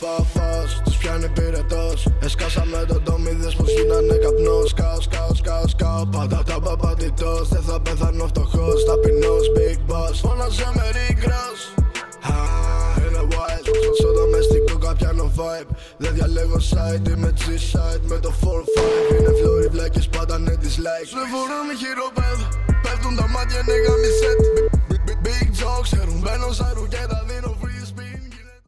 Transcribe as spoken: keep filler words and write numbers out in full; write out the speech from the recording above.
πάω φως, τους πιάνει πυρετός. Εσκάσαμε το ντόμι, δες πως γίνανε καπνός. Κάος, κάος, κάος, κάος, πάντα τα παπατητός. Δεν θα πεθάνω φτωχός, ταπεινός, big boss. Φώναζε με Rick Ross. Είναι wild, στο δομεστικό καπιάνω vibe. Δεν διαλέγω side, είμαι G-side με το φορ φάιβ. Είναι φλόρι, βλάκες πάντα είναι dislike. Σε φορώ μη χειροπέδο, πέφτουν τα μάτια, είναι γαμισέτ. Big jokes, ξέρουν μπαίνω σαν ρουκέτα, δίνω